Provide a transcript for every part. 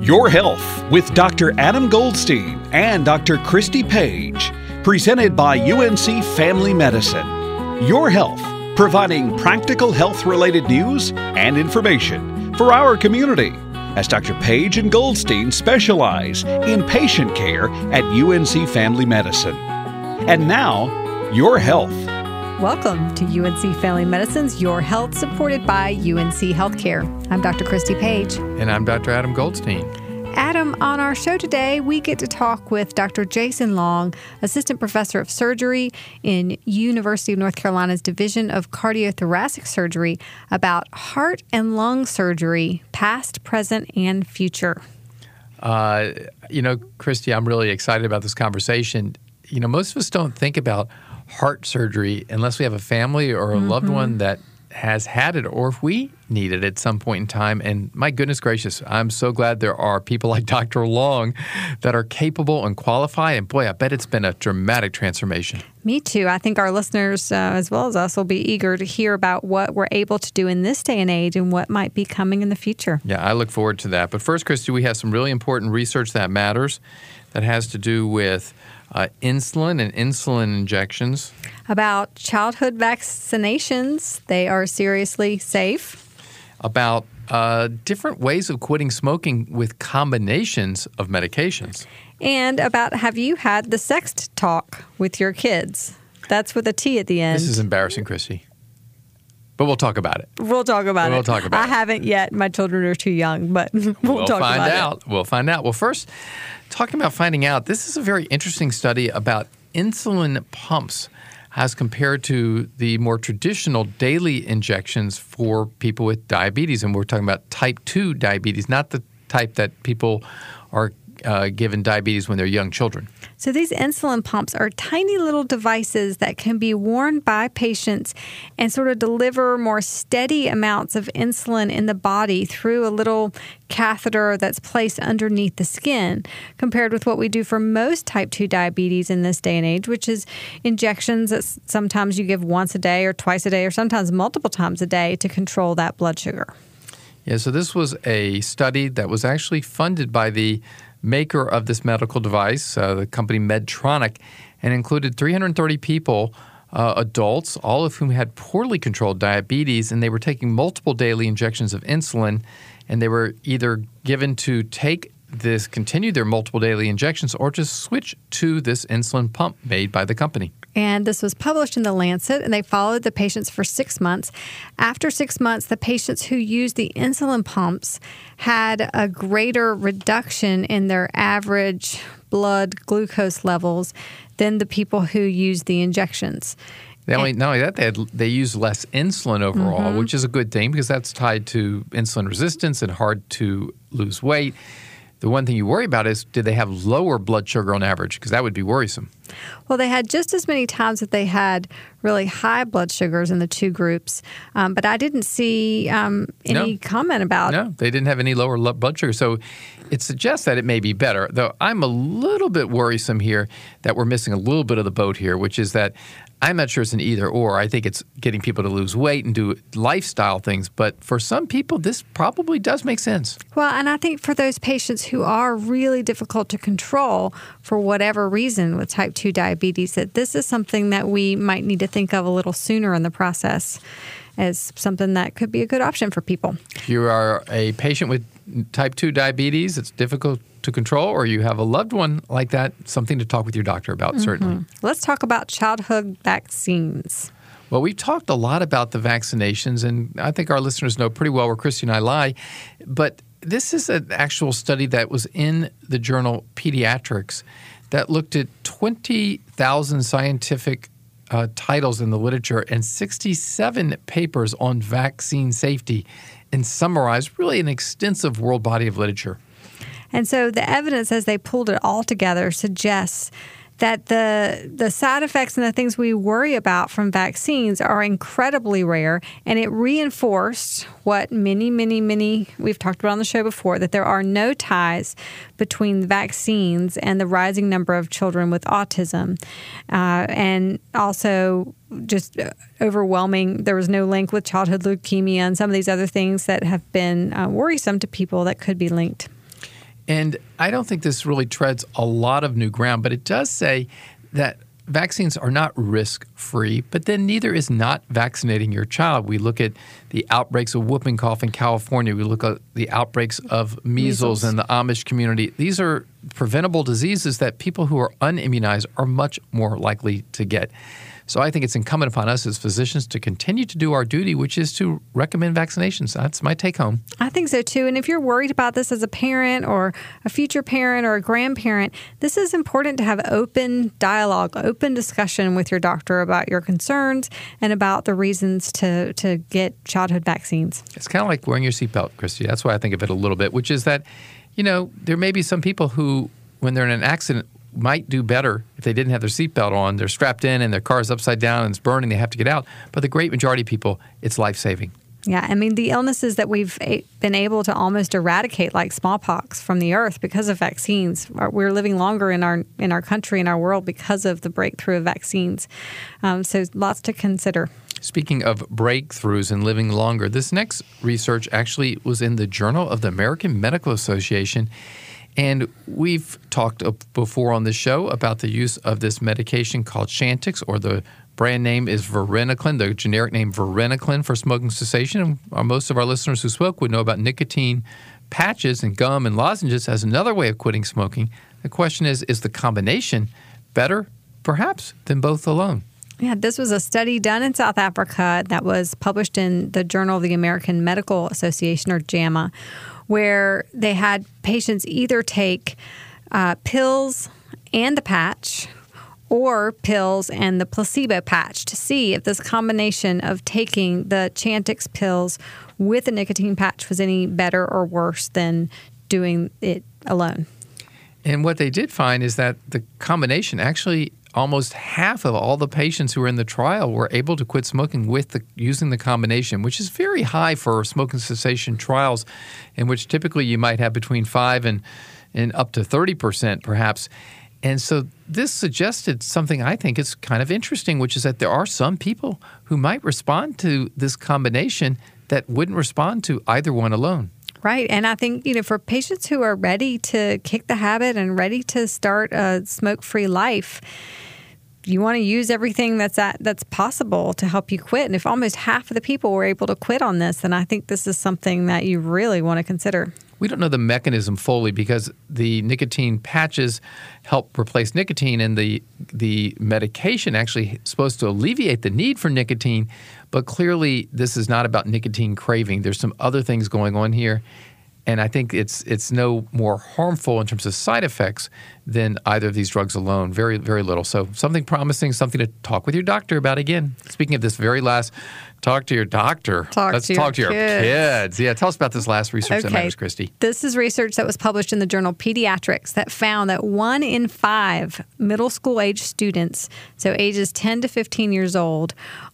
Your Health with Dr. Adam Goldstein and Dr. Christy Page, presented by UNC Family Medicine. Your Health, providing practical health-related news and information for our community, as Dr. Page and Goldstein specialize in patient care at UNC Family Medicine. And now, Your Health. Welcome to UNC Family Medicine's Your Health, supported by UNC Healthcare. I'm Dr. Christy Page. And I'm Dr. Adam Goldstein. Adam, on our show today, we get to talk with Dr. Jason Long, Assistant Professor of Surgery in University of North Carolina's Division of Cardiothoracic Surgery, about heart and lung surgery, past, present, and future. Christy, I'm really excited about this conversation. Most of us don't think about heart surgery unless we have a family or a loved one that has had it, or if we need it at some point in time. And my goodness gracious, I'm so glad there are people like Dr. Long that are capable and qualified. And boy, I bet it's been a dramatic transformation. Me too. I think our listeners, as well as us, will be eager to hear about what we're able to do in this day and age and what might be coming in the future. Yeah, I look forward to that. But first, Christy, we have some really important research that matters that has to do with insulin and insulin injections. About childhood vaccinations. They are seriously safe. About different ways of quitting smoking with combinations of medications. And about, have you had the sex talk with your kids? That's with a T at the end. This is embarrassing, Chrissy. But we'll talk about it. We'll talk about it. I haven't yet. My children are too young, but we'll talk about it. We'll find out. Well, first, talking about finding out, this is a very interesting study about insulin pumps as compared to the more traditional daily injections for people with diabetes. And we're talking about type 2 diabetes, not the type that people are given diabetes when they're young children. So these insulin pumps are tiny little devices that can be worn by patients and sort of deliver more steady amounts of insulin in the body through a little catheter that's placed underneath the skin, compared with what we do for most type 2 diabetes in this day and age, which is injections that sometimes you give once a day or twice a day or sometimes multiple times a day to control that blood sugar. Yeah, so this was a study that was actually funded by the maker of this medical device, the company Medtronic, and included 330 people, adults, all of whom had poorly controlled diabetes, and they were taking multiple daily injections of insulin, and they were either given to continue their multiple daily injections or just switch to this insulin pump made by the company. And this was published in The Lancet, and they followed the patients for 6 months. After 6 months, the patients who used the insulin pumps had a greater reduction in their average blood glucose levels than the people who used the injections. Not only that, they use less insulin overall, which is a good thing because that's tied to insulin resistance and hard to lose weight. The one thing you worry about is, did they have lower blood sugar on average? Because that would be worrisome. Well, they had just as many times that they had really high blood sugars in the two groups, but I didn't see any comment about it. No, they didn't have any lower blood sugar. So it suggests that it may be better, though I'm a little bit worrisome here that we're missing a little bit of the boat here, which is that I'm not sure it's an either or. I think it's getting people to lose weight and do lifestyle things. But for some people, this probably does make sense. Well, and I think for those patients who are really difficult to control for whatever reason with type 2 diabetes, that this is something that we might need to think of a little sooner in the process as something that could be a good option for people. If you are a patient with type 2 diabetes, it's difficult to control, or you have a loved one like that, something to talk with your doctor about, certainly. Let's talk about childhood vaccines. Well, we've talked a lot about the vaccinations, and I think our listeners know pretty well where Christy and I lie. But this is an actual study that was in the journal Pediatrics that looked at 20,000 scientific titles in the literature and 67 papers on vaccine safety and summarized really an extensive world body of literature. And so the evidence, as they pulled it all together, suggests that the side effects and the things we worry about from vaccines are incredibly rare, and it reinforced what many, we've talked about on the show before, that there are no ties between the vaccines and the rising number of children with autism. And also just overwhelming, there was no link with childhood leukemia and some of these other things that have been worrisome to people that could be linked. And I don't think this really treads a lot of new ground, but it does say that vaccines are not risk-free, but then neither is not vaccinating your child. We look at the outbreaks of whooping cough in California. We look at the outbreaks of measles in the Amish community. These are preventable diseases that people who are unimmunized are much more likely to get. So I think it's incumbent upon us as physicians to continue to do our duty, which is to recommend vaccinations. That's my take home. I think so too. And if you're worried about this as a parent or a future parent or a grandparent, this is important to have open dialogue, open discussion with your doctor about your concerns and about the reasons to get childhood vaccines. It's kind of like wearing your seatbelt, Christy. That's why I think of it a little bit, which is that, there may be some people who, when they're in an accident, might do better if they didn't have their seatbelt on. They're strapped in and their car's upside down and it's burning. They have to get out. But the great majority of people, it's life-saving. Yeah, I mean, the illnesses that we've been able to almost eradicate, like smallpox, from the earth because of vaccines. We're living longer in our country, in our world, because of the breakthrough of vaccines. So lots to consider. Speaking of breakthroughs and living longer, this next research actually was in the Journal of the American Medical Association. And we've talked before on the show about the use of this medication called Chantix, or the brand name is varenicline, the generic name varenicline for smoking cessation. And most of our listeners who smoke would know about nicotine patches and gum and lozenges as another way of quitting smoking. The question is the combination better, perhaps, than both alone? Yeah, this was a study done in South Africa that was published in the Journal of the American Medical Association, or JAMA, where they had patients either take pills and the patch or pills and the placebo patch to see if this combination of taking the Chantix pills with the nicotine patch was any better or worse than doing it alone. And what they did find is that the combination, actually almost half of all the patients who were in the trial were able to quit smoking using the combination, which is very high for smoking cessation trials, in which typically you might have between 5 and up to 30% perhaps. And so this suggested something I think is kind of interesting, which is that there are some people who might respond to this combination that wouldn't respond to either one alone. Right. And I think, for patients who are ready to kick the habit and ready to start a smoke-free life, you want to use everything that's possible to help you quit. And if almost half of the people were able to quit on this, then I think this is something that you really want to consider. We don't know the mechanism fully because the nicotine patches help replace nicotine, and the medication actually is supposed to alleviate the need for nicotine. But clearly, this is not about nicotine craving. There's some other things going on here. And I think it's no more harmful in terms of side effects than either of these drugs alone. Very, very little. So something promising, something to talk with your doctor about again. Speaking of this very last, talk to your doctor. Let's talk to your kids. Yeah, tell us about this last research that matters, Christy. This is research that was published in the journal Pediatrics that found that 1 in 5 middle school age students, so ages 10 to 15 years old,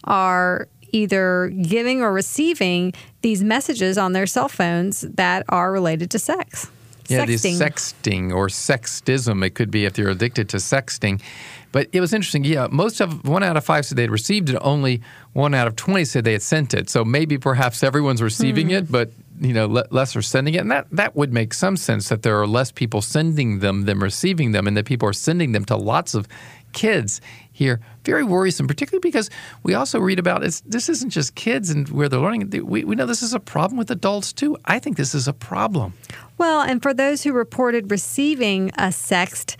are either giving or receiving these messages on their cell phones that are related to sex. Yeah, these sexting or sextism, it could be if they're addicted to sexting. But it was interesting. Yeah, 1 out of 5 said they'd received it. Only 1 out of 20 said they had sent it. So maybe perhaps everyone's receiving it, but less are sending it. And that would make some sense, that there are less people sending them than receiving them, and that people are sending them to lots of kids here. Very worrisome, particularly because we also read about this isn't just kids and where they're learning. We know this is a problem with adults too. I think this is a problem. Well, and for those who reported receiving a sext,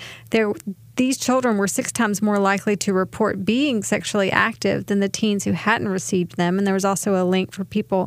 these children were 6 times more likely to report being sexually active than the teens who hadn't received them. And there was also a link for people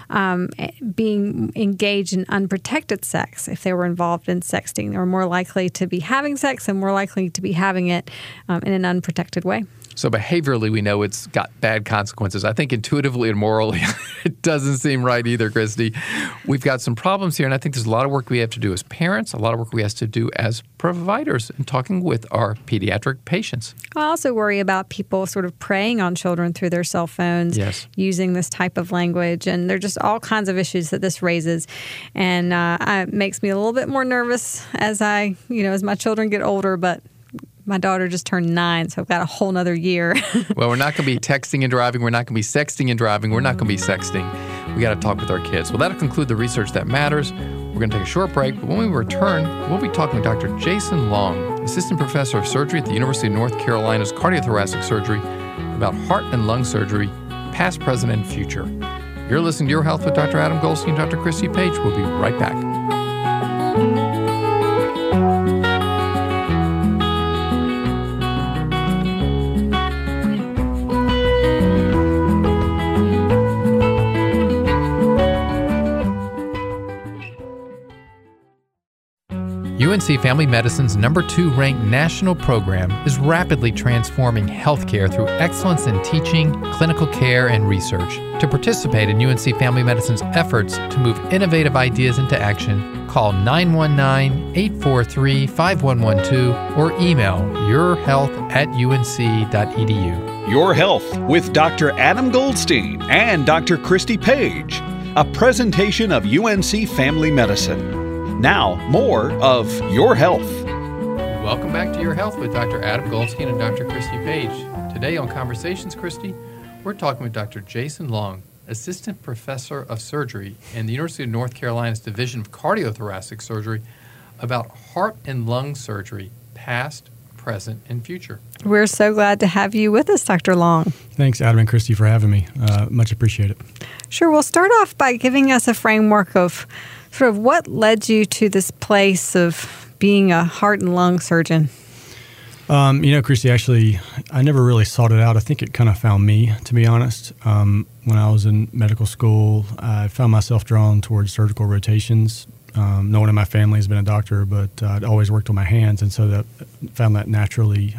being engaged in unprotected sex. If they were involved in sexting, they were more likely to be having sex and more likely to be having it in an unprotected way. So behaviorally, we know it's got bad consequences. I think intuitively and morally, it doesn't seem right either, Christy. We've got some problems here, and I think there's a lot of work we have to do as parents, a lot of work we have to do as providers in talking with our pediatric patients. I also worry about people sort of preying on children through their cell phones, using this type of language, and there are just all kinds of issues that this raises. And it makes me a little bit more nervous as as my children get older, but my daughter just turned 9, so I've got a whole nother year. Well, we're not going to be texting and driving. We're not going to be sexting and driving. We're not going to be sexting. We got to talk with our kids. Well, that'll conclude the research that matters. We're going to take a short break, but when we return, we'll be talking with Dr. Jason Long, Assistant Professor of Surgery at the University of North Carolina's Cardiothoracic Surgery, about heart and lung surgery, past, present, and future. You're listening to Your Health with Dr. Adam Goldstein and Dr. Christy Page. We'll be right back. UNC Family Medicine's #2 ranked national program is rapidly transforming healthcare through excellence in teaching, clinical care, and research. To participate in UNC Family Medicine's efforts to move innovative ideas into action, call 919-843-5112 or email yourhealth@unc.edu. Your Health with Dr. Adam Goldstein and Dr. Christy Page, a presentation of UNC Family Medicine. Now, more of Your Health. Welcome back to Your Health with Dr. Adam Goldstein and Dr. Christy Page. Today on Conversations, Christy, we're talking with Dr. Jason Long, Assistant Professor of Surgery in the University of North Carolina's Division of Cardiothoracic Surgery, about heart and lung surgery, past, present, and future. We're so glad to have you with us, Dr. Long. Thanks, Adam and Christy, for having me. Much appreciate it. Sure. We'll start off by giving us a framework of sort of what led you to this place of being a heart and lung surgeon. Christy, actually, I never really sought it out. I think it kind of found me, to be honest. When I was in medical school, I found myself drawn towards surgical rotations. No one in my family has been a doctor, but I'd always worked with my hands, and so that found that naturally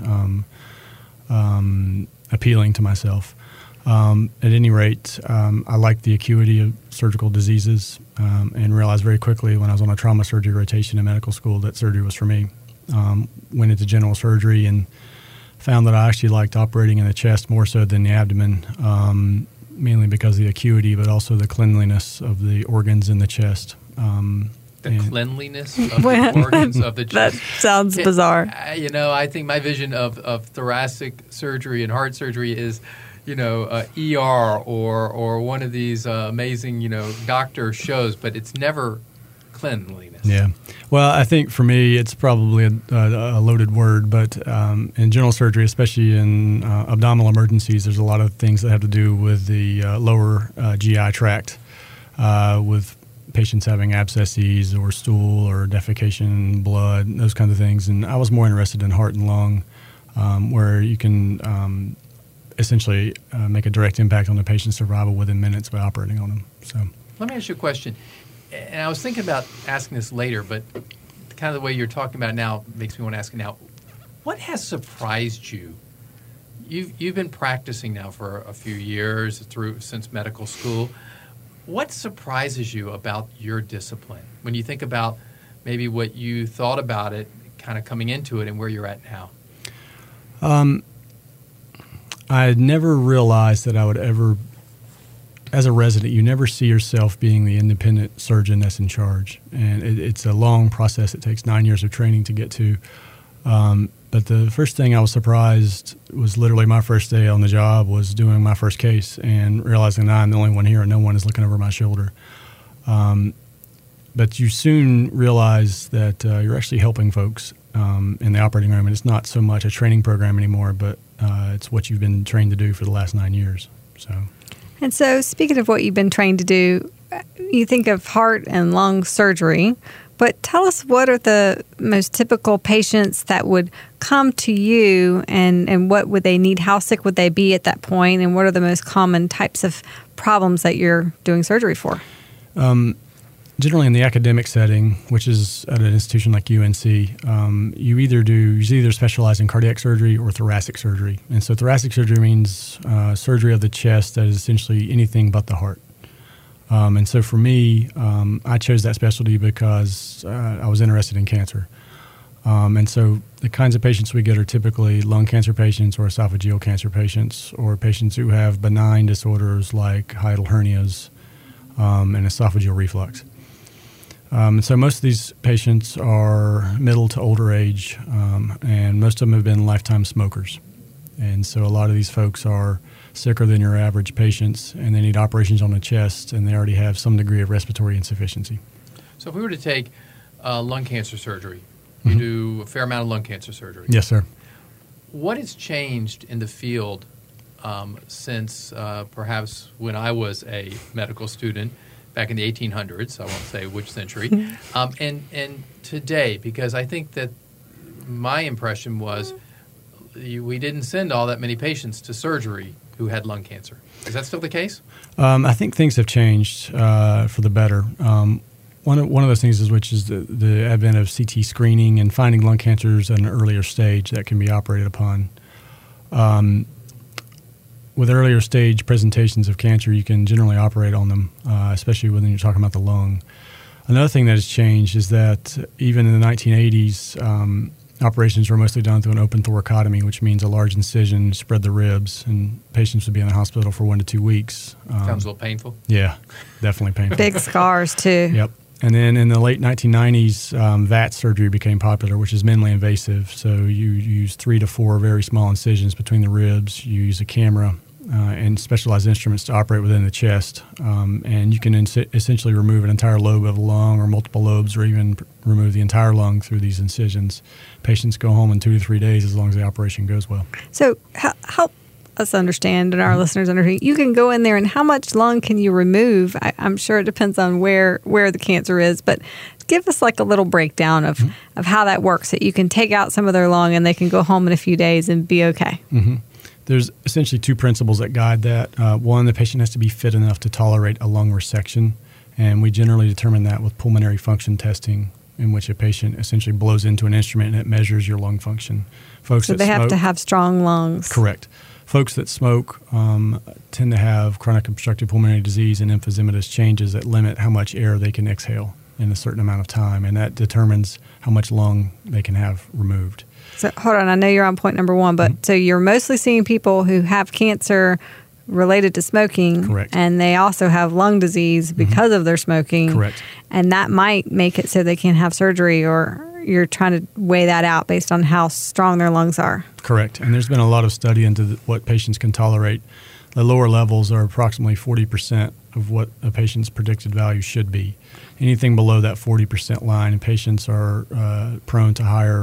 appealing to myself. At any rate, I liked the acuity of surgical diseases and realized very quickly when I was on a trauma surgery rotation in medical school that surgery was for me. Went into general surgery and found that I actually liked operating in the chest more so than the abdomen, mainly because of the acuity, but also the cleanliness of the organs in the chest. The cleanliness of the organs of the chest. That sounds bizarre. I think my vision of thoracic surgery and heart surgery is ER or one of these amazing, doctor shows, but it's never cleanliness. Yeah. Well, I think for me, it's probably a loaded word, but in general surgery, especially in abdominal emergencies, there's a lot of things that have to do with the lower GI tract, with patients having abscesses or stool or defecation, blood, those kinds of things. And I was more interested in heart and lung, where you can essentially make a direct impact on the patient's survival within minutes by operating on them. So, let me ask you a question. And I was thinking about asking this later, but kind of the way you're talking about it now makes me want to ask you now. What has surprised you? You've been practicing now for a few years since medical school. What surprises you about your discipline when you think about maybe what you thought about it, kind of coming into it, and where you're at now? I had never realized that I would ever, as a resident, you never see yourself being the independent surgeon that's in charge. And it's a long process. It takes 9 years of training to get to. But the first thing I was surprised was literally my first day on the job was doing my first case and realizing that I'm the only one here and no one is looking over my shoulder. But you soon realize that you're actually helping folks in the operating room. And it's not so much a training program anymore, but it's what you've been trained to do for the last 9 years. And so speaking of what you've been trained to do, you think of heart and lung surgery, but tell us what are the most typical patients that would come to you and what would they need? How sick would they be at that point? And what are the most common types of problems that you're doing surgery for? Generally in the academic setting, which is at an institution like UNC, you either specialize in cardiac surgery or thoracic surgery. And so thoracic surgery means surgery of the chest that is essentially anything but the heart. And so for me, I chose that specialty because I was interested in cancer. And so the kinds of patients we get are typically lung cancer patients or esophageal cancer patients or patients who have benign disorders like hiatal hernias and esophageal reflux. So most of these patients are middle to older age, and most of them have been lifetime smokers. And so a lot of these folks are sicker than your average patients, and they need operations on the chest, and they already have some degree of respiratory insufficiency. So if we were to take lung cancer surgery, you do a fair amount of lung cancer surgery. Yes, sir. What has changed in the field since perhaps when I was a medical student back in the 1800s? I won't say which century. And today, because I think that my impression was we didn't send all that many patients to surgery who had lung cancer. Is that still the case? I think things have changed for the better. One of those things is the advent of CT screening and finding lung cancers at an earlier stage that can be operated upon. With earlier stage presentations of cancer, you can generally operate on them, especially when you're talking about the lung. Another thing that has changed is that even in the 1980s, operations were mostly done through an open thoracotomy, which means a large incision spread the ribs, and patients would be in the hospital for 1 to 2 weeks. Sounds a little painful. Yeah, definitely painful. Big scars, too. Yep. And then in the late 1990s, VAT surgery became popular, which is minimally invasive. So you use 3 to 4 very small incisions between the ribs. You use a camera and specialized instruments to operate within the chest. And you can essentially remove an entire lobe of the lung or multiple lobes, or even remove the entire lung through these incisions. Patients go home in 2 to 3 days as long as the operation goes well. So help us understand, and our listeners understand, you can go in there, and how much lung can you remove? I'm sure it depends on where the cancer is, but give us like a little breakdown of how that works, that you can take out some of their lung and they can go home in a few days and be okay. Mm-hmm. There's essentially 2 principles that guide that. One, the patient has to be fit enough to tolerate a lung resection, and we generally determine that with pulmonary function testing, in which a patient essentially blows into an instrument and it measures your lung function. Folks So they have to have strong lungs. Correct. Folks that smoke tend to have chronic obstructive pulmonary disease and emphysematous changes that limit how much air they can exhale in a certain amount of time, and that determines how much lung they can have removed. So hold on, I know you're on point number 1, but so you're mostly seeing people who have cancer related to smoking. Correct. And they also have lung disease because of their smoking. Correct. And that might make it so they can't have surgery, or you're trying to weigh that out based on how strong their lungs are. Correct. And there's been a lot of study into what patients can tolerate. The lower levels are approximately 40% of what a patient's predicted value should be. Anything below that 40% line, and patients are prone to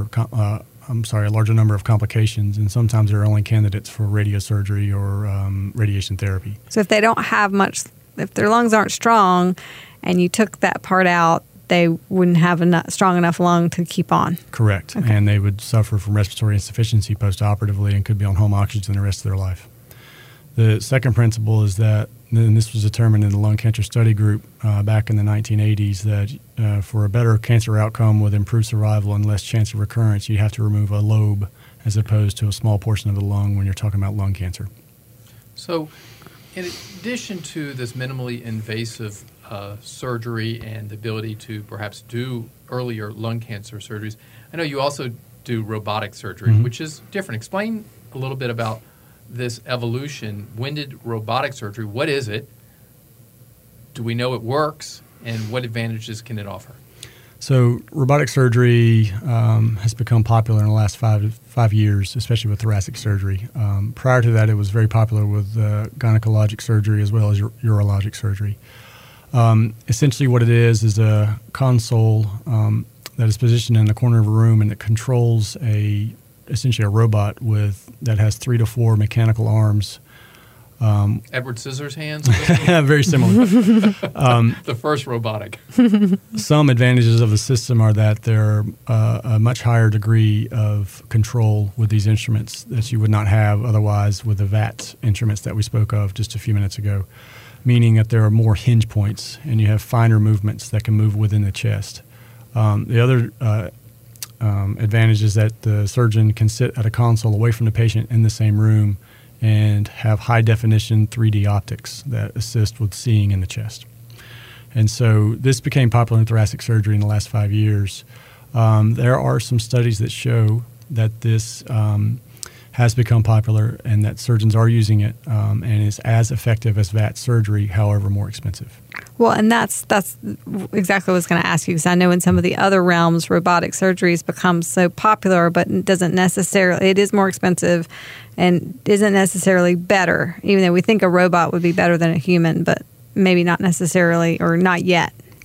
a larger number of complications, and sometimes they're only candidates for radiosurgery or radiation therapy. So if they don't have much, if their lungs aren't strong and you took that part out, they wouldn't have a strong enough lung to keep on. Correct. Okay. And they would suffer from respiratory insufficiency postoperatively and could be on home oxygen the rest of their life. The second principle is that, and this was determined in the lung cancer study group back in the 1980s, that for a better cancer outcome with improved survival and less chance of recurrence, you have to remove a lobe as opposed to a small portion of the lung when you're talking about lung cancer. So in addition to this minimally invasive surgery and the ability to perhaps do earlier lung cancer surgeries, I know you also do robotic surgery, which is different. Explain a little bit about this evolution. When did robotic surgery, what is it? Do we know it works? And what advantages can it offer? So robotic surgery has become popular in the last five years, especially with thoracic surgery. Prior to that, it was very popular with gynecologic surgery as well as urologic surgery. Essentially what it is a console that is positioned in the corner of a room, and it controls essentially a robot that has 3 to 4 mechanical arms. Edward Scissorhands? Very similar. The first robotic. Some advantages of the system are that there are a much higher degree of control with these instruments that you would not have otherwise with the VAT instruments that we spoke of just a few minutes ago, meaning that there are more hinge points and you have finer movements that can move within the chest. The other advantage is that the surgeon can sit at a console away from the patient in the same room and have high-definition 3D optics that assist with seeing in the chest. And so this became popular in thoracic surgery in the last 5 years. There are some studies that show that this has become popular and that surgeons are using it and is as effective as VAT surgery, however more expensive. Well, and that's exactly what I was going to ask you, because I know in some of the other realms, robotic surgery has become so popular, but it is more expensive and isn't necessarily better, even though we think a robot would be better than a human, but maybe not necessarily, or not yet.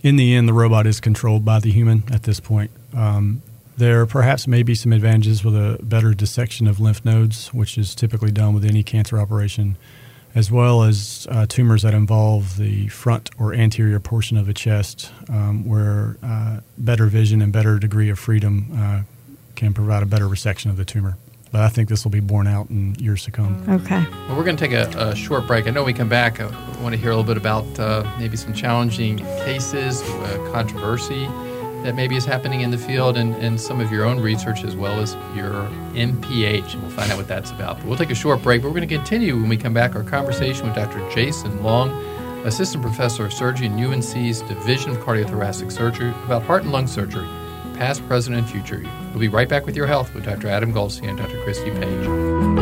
in the end, the robot is controlled by the human at this point. There perhaps may be some advantages with a better dissection of lymph nodes, which is typically done with any cancer operation, as well as tumors that involve the front or anterior portion of the chest, where better vision and better degree of freedom can provide a better resection of the tumor. But I think this will be borne out in years to come. Okay. Well, we're going to take a short break. I know we come back. I want to hear a little bit about maybe some challenging cases, controversy that maybe is happening in the field, and some of your own research as well as your MPH. And we'll find out what that's about. But we'll take a short break. But we're going to continue when we come back our conversation with Dr. Jason Long, Assistant Professor of Surgery in UNC's Division of Cardiothoracic Surgery, about heart and lung surgery, past, present, and future. We'll be right back with Your Health with Dr. Adam Goldstein and Dr. Christy Page.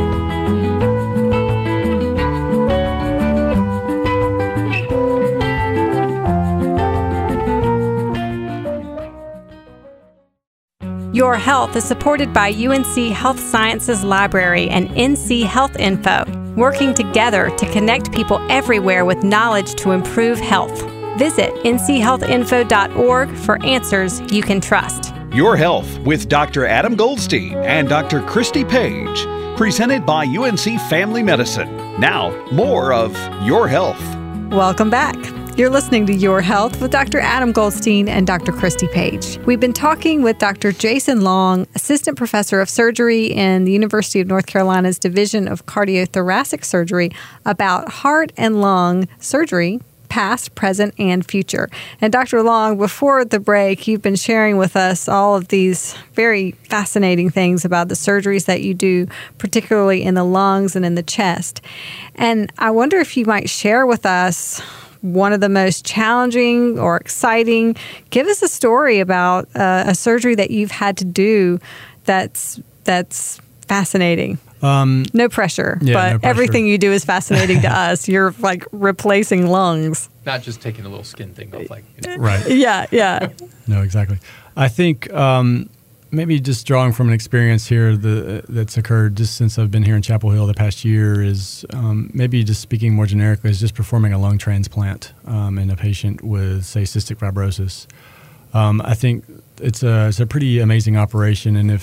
Your Health is supported by UNC Health Sciences Library and NC Health Info, working together to connect people everywhere with knowledge to improve health. Visit nchealthinfo.org for answers you can trust. Your Health with Dr. Adam Goldstein and Dr. Christy Page, presented by UNC Family Medicine. Now, more of Your Health. Welcome back. You're listening to Your Health with Dr. Adam Goldstein and Dr. Christy Page. We've been talking with Dr. Jason Long, Assistant Professor of Surgery in the University of North Carolina's Division of Cardiothoracic Surgery, about heart and lung surgery, past, present, and future. And Dr. Long, before the break, you've been sharing with us all of these very fascinating things about the surgeries that you do, particularly in the lungs and in the chest. And I wonder if you might share with us one of the most challenging or exciting. Give us a story about a surgery that you've had to do that's fascinating. No pressure, but no pressure. Everything you do is fascinating to us. You're like replacing lungs. Not just taking a little skin thing off, like, Right. Yeah. No, exactly. I think maybe just drawing from an experience here that's occurred just since I've been here in Chapel Hill the past year is maybe just speaking more generically is just performing a lung transplant in a patient with, say, cystic fibrosis. I think it's a pretty amazing operation, and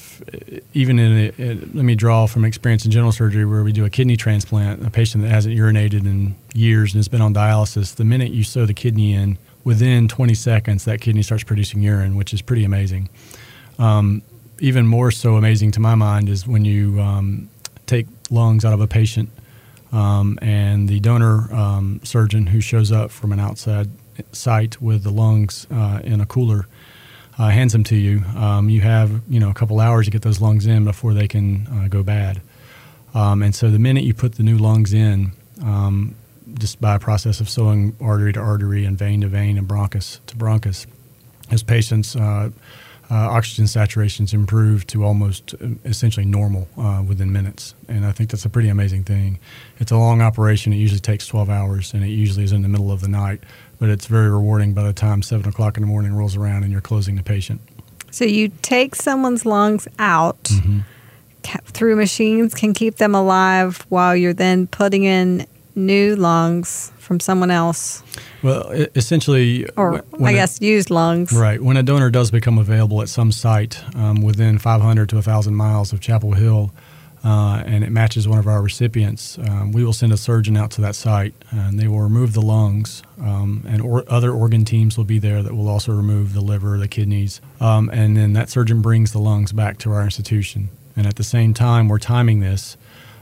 let me draw from experience in general surgery where we do a kidney transplant, a patient that hasn't urinated in years and has been on dialysis. The minute you sew the kidney in, within 20 seconds, that kidney starts producing urine, which is pretty amazing. Even more so amazing to my mind is when you take lungs out of a patient and the donor surgeon who shows up from an outside site with the lungs in a cooler hands them to you. You have a couple hours to get those lungs in before they can go bad. And so the minute you put the new lungs in, just by a process of sewing artery to artery and vein to vein and bronchus to bronchus, those patients' oxygen saturations improve to almost essentially normal within minutes. And I think that's a pretty amazing thing. It's a long operation. It usually takes 12 hours, and it usually is in the middle of the night. But it's very rewarding by the time 7 o'clock in the morning rolls around and you're closing the patient. So you take someone's lungs out through machines, can keep them alive while you're then putting in new lungs from someone else. Well, essentially... Or, used lungs. Right. When a donor does become available at some site within 500 to 1,000 miles of Chapel Hill, and it matches one of our recipients, we will send a surgeon out to that site, and they will remove the lungs, and other organ teams will be there that will also remove the liver, the kidneys, and then that surgeon brings the lungs back to our institution. And at the same time, we're timing this.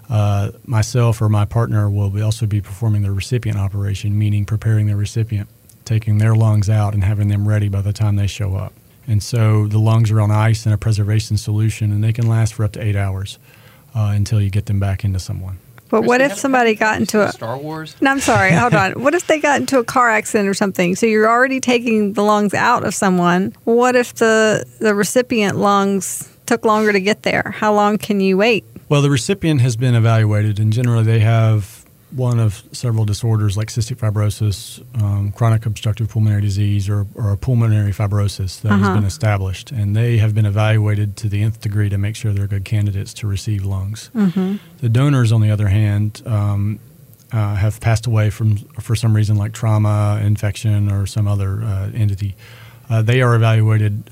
Myself or my partner will also be performing the recipient operation, meaning preparing the recipient, taking their lungs out and having them ready by the time they show up. And so the lungs are on ice in a preservation solution, and they can last for up to 8 hours until you get them back into someone. But what if somebody got into a Star Wars? No, I'm sorry. Hold on. What if they got into a car accident or something? So you're already taking the lungs out of someone. What if the recipient lungs took longer to get there? How long can you wait? Well, the recipient has been evaluated, and generally they have one of several disorders like cystic fibrosis, chronic obstructive pulmonary disease, or a pulmonary fibrosis that has been established. And they have been evaluated to the nth degree to make sure they're good candidates to receive lungs. The donors, on the other hand, have passed away for some reason, like trauma, infection, or some other entity. They are evaluated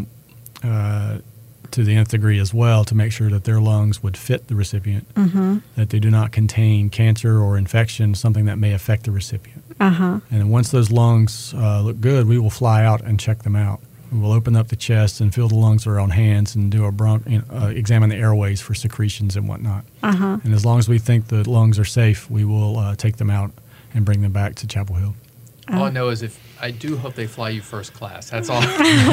to the nth degree as well to make sure that their lungs would fit the recipient, that they do not contain cancer or infection, something that may affect the recipient. And once those lungs look good, we will fly out and check them out. We will open up the chest and feel the lungs with our own hands and do examine the airways for secretions and whatnot. And as long as we think the lungs are safe, we will take them out and bring them back to Chapel Hill. All I know is I do hope they fly you first class. That's all.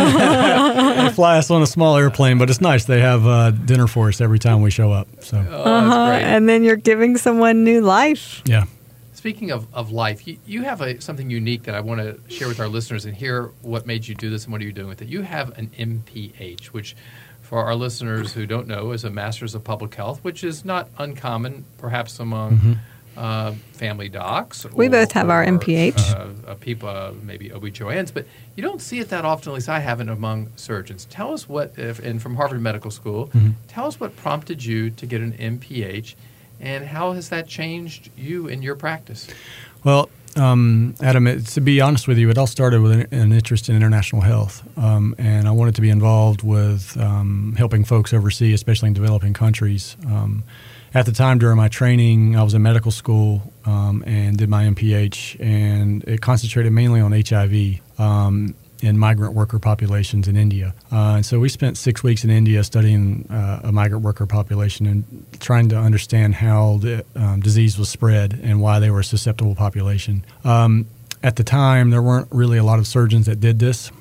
They fly us on a small airplane, but it's nice. They have dinner for us every time we show up. So, that's great. And then you're giving someone new life. Yeah. Speaking of life, you have something unique that I want to share with our listeners and hear what made you do this and what are you doing with it. You have an MPH, which for our listeners who don't know is a Master's of Public Health, which is not uncommon perhaps among family docs. We both have our MPH. People, maybe OB-GYNs, but you don't see it that often, at least I haven't, among surgeons. Tell us and from Harvard Medical School, tell us what prompted you to get an MPH, and how has that changed you in your practice? Well, Adam, to be honest with you, it all started with an interest in international health, and I wanted to be involved with helping folks overseas, especially in developing countries. At the time during my training, I was in medical school and did my MPH, and it concentrated mainly on HIV in migrant worker populations in India. And so we spent 6 weeks in India studying a migrant worker population and trying to understand how the disease was spread and why they were a susceptible population. At the time, there weren't really a lot of surgeons that did this.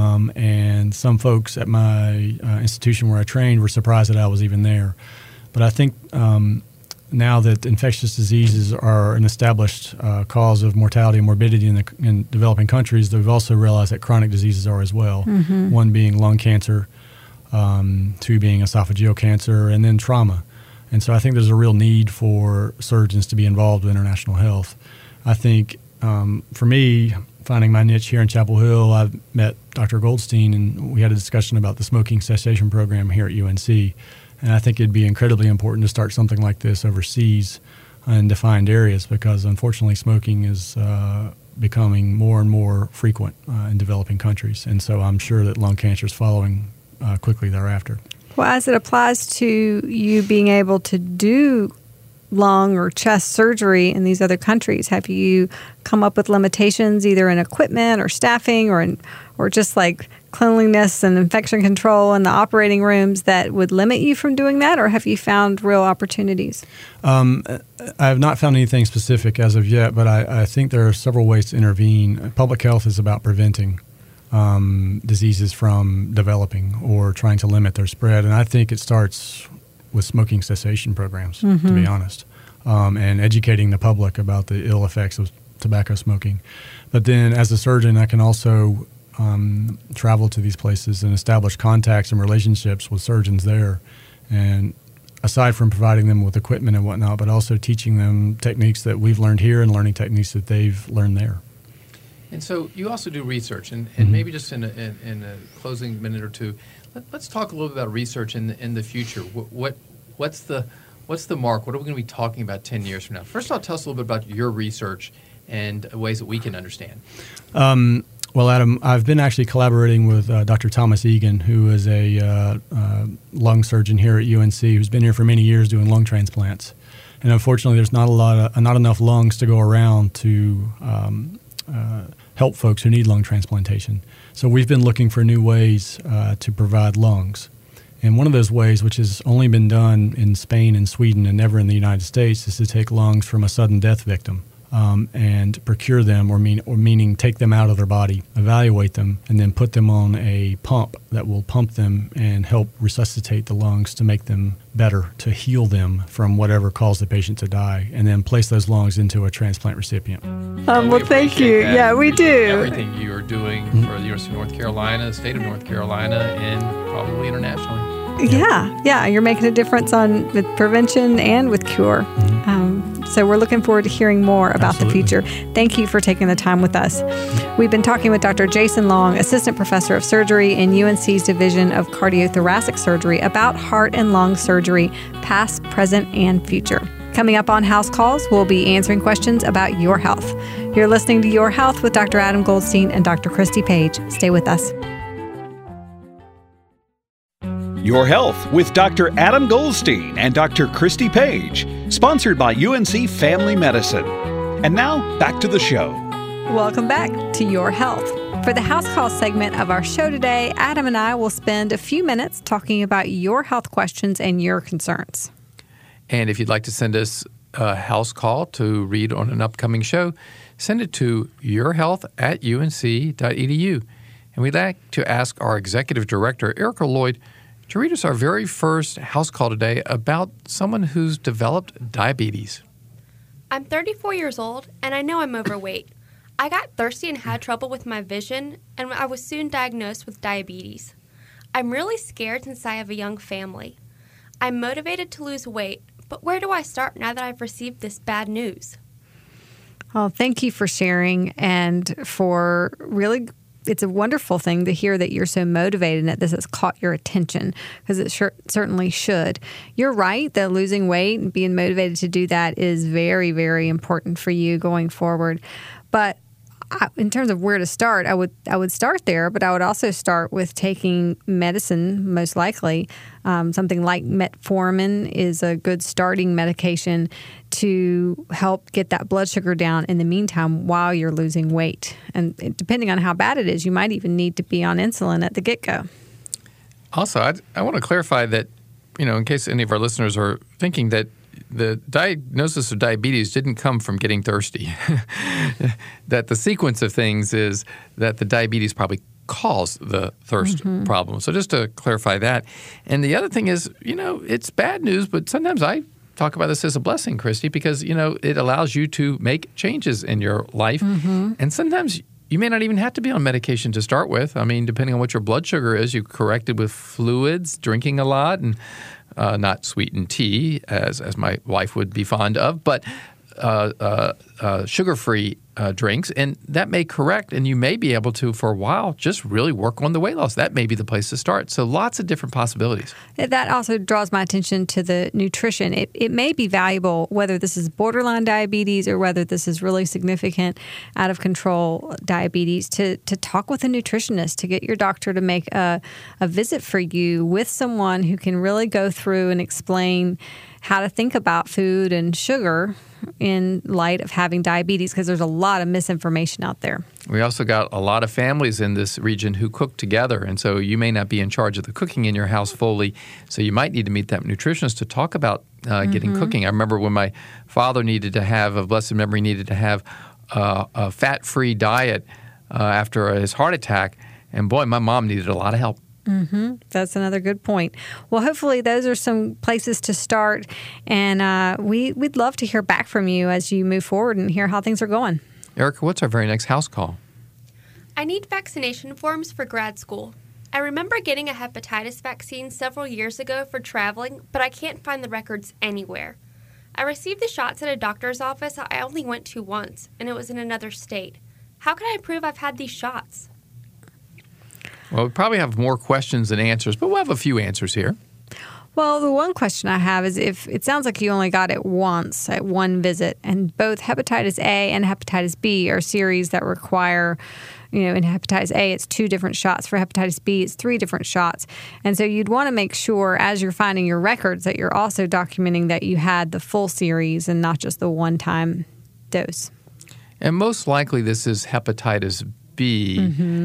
And some folks at my institution where I trained were surprised that I was even there. But I think now that infectious diseases are an established cause of mortality and morbidity in developing countries, we've also realized that chronic diseases are as well, one being lung cancer, two being esophageal cancer, and then trauma. And so I think there's a real need for surgeons to be involved with international health. I think for me, finding my niche here in Chapel Hill, I've met Dr. Goldstein, and we had a discussion about the smoking cessation program here at UNC. And I think it'd be incredibly important to start something like this overseas in defined areas because, unfortunately, smoking is becoming more and more frequent in developing countries. And so I'm sure that lung cancer is following quickly thereafter. Well, as it applies to you being able to do lung or chest surgery in these other countries, have you come up with limitations either in equipment or staffing or just like cleanliness and infection control in the operating rooms that would limit you from doing that, or have you found real opportunities? I have not found anything specific as of yet, but I think there are several ways to intervene. Public health is about preventing diseases from developing or trying to limit their spread, and I think it starts with smoking cessation programs, to be honest, and educating the public about the ill effects of tobacco smoking. But then as a surgeon, I can also travel to these places and establish contacts and relationships with surgeons there. And aside from providing them with equipment and whatnot, but also teaching them techniques that we've learned here and learning techniques that they've learned there. And so you also do research, and maybe just in a closing minute or two, let's talk a little bit about research in the future. What's the mark? What are we going to be talking about 10 years from now? First of all, tell us a little bit about your research and ways that we can understand. Well, Adam, I've been actually collaborating with Dr. Thomas Egan, who is a lung surgeon here at UNC, who's been here for many years doing lung transplants. And unfortunately, there's not enough lungs to go around to help folks who need lung transplantation. So we've been looking for new ways to provide lungs. And one of those ways, which has only been done in Spain and Sweden and never in the United States, is to take lungs from a sudden death victim and procure them, or meaning take them out of their body, evaluate them, and then put them on a pump that will pump them and help resuscitate the lungs to make them better, to heal them from whatever caused the patient to die, and then place those lungs into a transplant recipient. Well, thank you. Yeah, we do. Everything you are doing for the University of North Carolina, the state of North Carolina, and probably internationally. Yeah. You're making a difference with prevention and with cure. So we're looking forward to hearing more about the future. Thank you for taking the time with us. We've been talking with Dr. Jason Long, Assistant Professor of Surgery in UNC's Division of Cardiothoracic Surgery, about heart and lung surgery, past, present, and future. Coming up on House Calls, we'll be answering questions about your health. You're listening to Your Health with Dr. Adam Goldstein and Dr. Christy Page. Stay with us. Your Health with Dr. Adam Goldstein and Dr. Christy Page, sponsored by UNC Family Medicine. And now, back to the show. Welcome back to Your Health. For the House Call segment of our show today, Adam and I will spend a few minutes talking about your health questions and your concerns. And if you'd like to send us a house call to read on an upcoming show, send it to yourhealth@unc.edu. And we'd like to ask our Executive Director, Erica Lloyd, to read us our very first house call today about someone who's developed diabetes. I'm 34 years old, and I know I'm overweight. I got thirsty and had trouble with my vision, and I was soon diagnosed with diabetes. I'm really scared since I have a young family. I'm motivated to lose weight, but where do I start now that I've received this bad news? Well, thank you for sharing and for really, it's a wonderful thing to hear that you're so motivated and that this has caught your attention, because it certainly should. You're right that losing weight and being motivated to do that is very, very important for you going forward. But in terms of where to start, I would start there, but I would also start with taking medicine, most likely. Something like metformin is a good starting medication to help get that blood sugar down in the meantime while you're losing weight. And depending on how bad it is, you might even need to be on insulin at the get-go. Also, I want to clarify that, in case any of our listeners are thinking that the diagnosis of diabetes didn't come from getting thirsty. That the sequence of things is that the diabetes probably caused the thirst problem. So just to clarify that. And the other thing is, it's bad news, but sometimes I talk about this as a blessing, Christy, because, it allows you to make changes in your life. And sometimes you may not even have to be on medication to start with. I mean, depending on what your blood sugar is, you correct it with fluids, drinking a lot, and not sweetened tea, as my wife would be fond of, but sugar-free drinks. And that may correct, and you may be able to, for a while, just really work on the weight loss. That may be the place to start. So lots of different possibilities. That also draws my attention to the nutrition. It may be valuable, whether this is borderline diabetes or whether this is really significant, out-of-control diabetes, to talk with a nutritionist, to get your doctor to make a visit for you with someone who can really go through and explain how to think about food and sugar in light of having diabetes, because there's a lot of misinformation out there. We also got a lot of families in this region who cook together, and so you may not be in charge of the cooking in your house fully, so you might need to meet that nutritionist to talk about getting cooking. I remember when my father needed to have, of blessed memory, needed to have a fat-free diet after his heart attack, and boy, my mom needed a lot of help. That's another good point. Well, hopefully those are some places to start, and we'd love to hear back from you as you move forward and hear how things are going. Erica, what's our very next house call? I need vaccination forms for grad school. I remember getting a hepatitis vaccine several years ago for traveling, but I can't find the records anywhere. I received the shots at a doctor's office I only went to once, and it was in another state. How can I prove I've had these shots? Well, we probably have more questions than answers, but we'll have a few answers here. Well, the one question I have is, if it sounds like you only got it once at one visit, and both hepatitis A and hepatitis B are series that require, in hepatitis A, it's 2 different shots. For hepatitis B, it's 3 different shots. And so you'd want to make sure, as you're finding your records, that you're also documenting that you had the full series and not just the one-time dose. And most likely this is hepatitis B,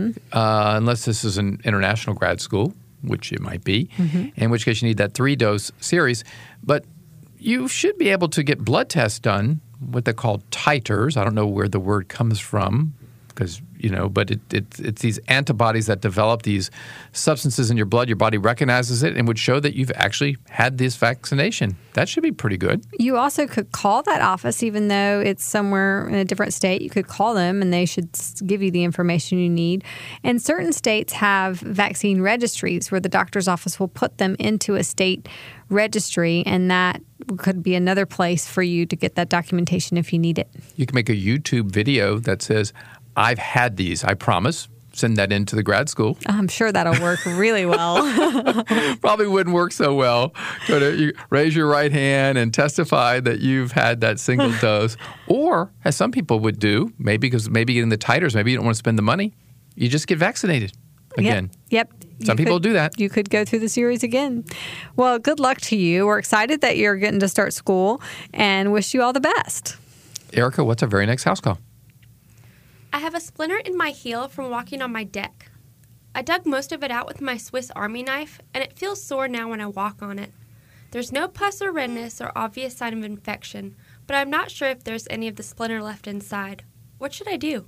unless this is an international grad school, which it might be, in which case you need that 3-dose series. But you should be able to get blood tests done, what they call titers. I don't know where the word comes from, because, but it's these antibodies that develop these substances in your blood. Your body recognizes it and would show that you've actually had this vaccination. That should be pretty good. You also could call that office, even though it's somewhere in a different state. You could call them and they should give you the information you need. And certain states have vaccine registries where the doctor's office will put them into a state registry, and that could be another place for you to get that documentation if you need it. You can make a YouTube video that says, I've had these, I promise. send that into the grad school. I'm sure that'll work really well. Probably wouldn't work so well. You raise your right hand and testify that you've had that single dose. Or, as some people would do, maybe getting the titers, maybe you don't want to spend the money, you just get vaccinated again. Yep. Some people do that. You could go through the series again. Well, good luck to you. We're excited that you're getting to start school and wish you all the best. Erica, what's our very next house call? I have a splinter in my heel from walking on my deck. I dug most of it out with my Swiss Army knife, and it feels sore now when I walk on it. There's no pus or redness or obvious sign of infection, but I'm not sure if there's any of the splinter left inside. What should I do?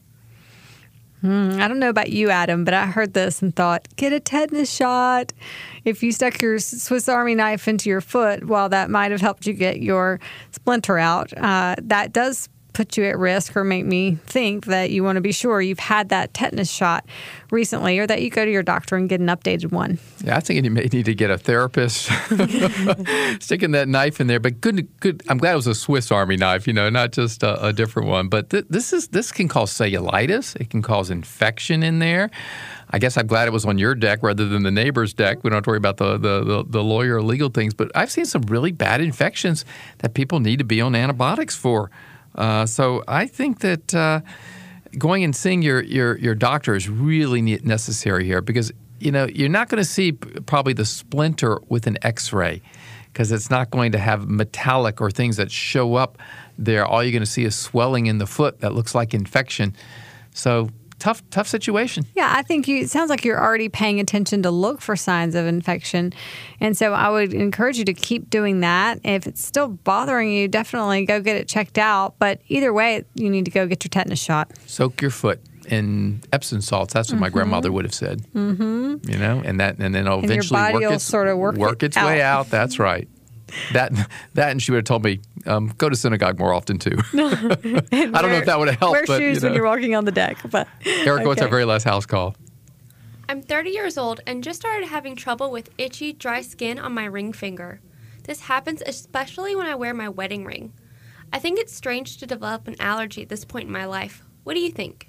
I don't know about you, Adam, but I heard this and thought, get a tetanus shot. If you stuck your Swiss Army knife into your foot, while that might have helped you get your splinter out, that does put you at risk or make me think that you want to be sure you've had that tetanus shot recently or that you go to your doctor and get an updated one. Yeah, I think you may need to get a therapist sticking that knife in there. But good. I'm glad it was a Swiss Army knife, not just a different one. But this can cause cellulitis. It can cause infection in there. I guess I'm glad it was on your deck rather than the neighbor's deck. We don't have to worry about the lawyer or legal things. But I've seen some really bad infections that people need to be on antibiotics for. So I think that going and seeing your doctor is really necessary here because, you're not going to see probably the splinter with an X-ray because it's not going to have metallic or things that show up there. All you're going to see is swelling in the foot that looks like infection. So tough situation. Yeah, I think it sounds like you're already paying attention to look for signs of infection. And so I would encourage you to keep doing that. If it's still bothering you, definitely go get it checked out. But either way, you need to go get your tetanus shot. Soak your foot in Epsom salts. That's what my grandmother would have said. Mm-hmm. And then it'll eventually work its way out. That's right. That and she would have told me, go to synagogue more often too. I don't know if that would have helped. Wear shoes when you're walking on the deck. But Erica, what's our very last house call? I'm 30 years old and just started having trouble with itchy, dry skin on my ring finger. This happens especially when I wear my wedding ring. I think it's strange to develop an allergy at this point in my life. What do you think?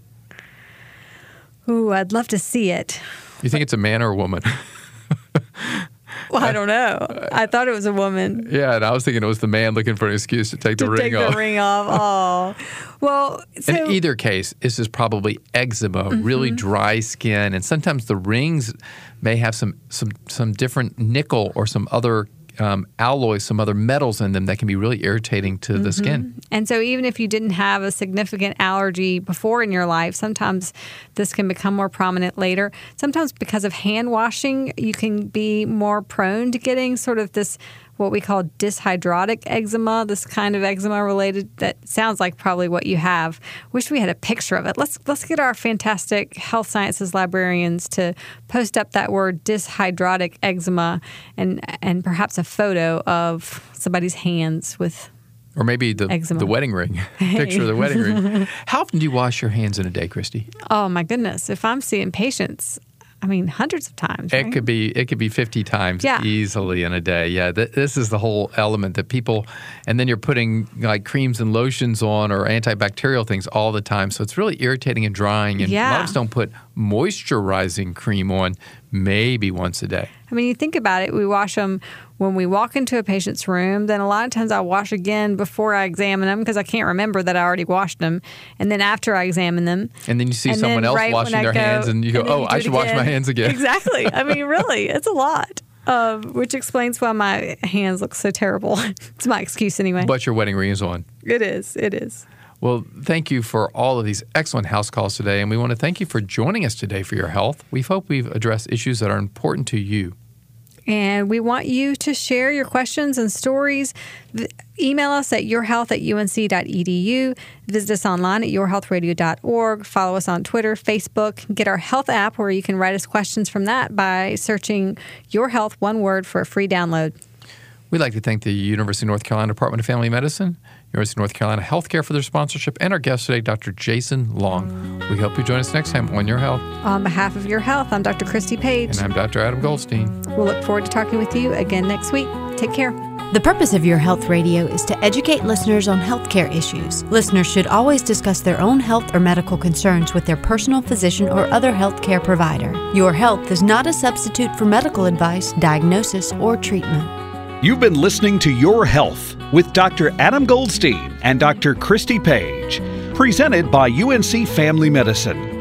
Ooh, I'd love to see it. You think it's a man or a woman? Well, I don't know. I thought it was a woman. Yeah, and I was thinking it was the man looking for an excuse to take the ring off. The ring off. Oh, well. So, in either case, this is probably eczema, really dry skin, and sometimes the rings may have some different nickel or some other alloys, some other metals in them that can be really irritating to the skin. And so even if you didn't have a significant allergy before in your life, sometimes this can become more prominent later. Sometimes because of hand washing, you can be more prone to getting sort of this what we call dyshydrotic eczema, this kind of eczema related that sounds like probably what you have. Wish we had a picture of it. Let's get our fantastic health sciences librarians to post up that word dyshydrotic eczema and perhaps a photo of somebody's hands with or maybe the wedding ring. Picture of the wedding ring. How often do you wash your hands in a day, Christy? Oh my goodness. If I'm seeing patients, hundreds of times. Right? It could be 50 times easily in a day. Yeah, this is the whole element that people, and then you're putting like creams and lotions on or antibacterial things all the time. So it's really irritating and drying. And a lot of us don't put moisturizing cream on maybe once a day. You think about it, we wash them when we walk into a patient's room. Then a lot of times I wash again before I examine them because I can't remember that I already washed them. And then after I examine them. And then you see someone else washing their hands and you go, I should wash my hands again. Exactly. Really, it's a lot. Which explains why my hands look so terrible. It's my excuse anyway. But your wedding ring is on. It is. Well, thank you for all of these excellent house calls today, and we want to thank you for joining us today for your health. We hope we've addressed issues that are important to you. And we want you to share your questions and stories. Email us at yourhealth@unc.edu. Visit us online at yourhealthradio.org. Follow us on Twitter, Facebook. Get our health app where you can write us questions from that by searching Your Health, one word, for a free download. We'd like to thank the University of North Carolina Department of Family Medicine, University of North Carolina Healthcare for their sponsorship, and our guest today, Dr. Jason Long. We hope you join us next time on Your Health. On behalf of Your Health, I'm Dr. Christy Page. And I'm Dr. Adam Goldstein. We'll look forward to talking with you again next week. Take care. The purpose of Your Health Radio is to educate listeners on healthcare issues. Listeners should always discuss their own health or medical concerns with their personal physician or other healthcare provider. Your Health is not a substitute for medical advice, diagnosis, or treatment. You've been listening to Your Health with Dr. Adam Goldstein and Dr. Christy Page, presented by UNC Family Medicine.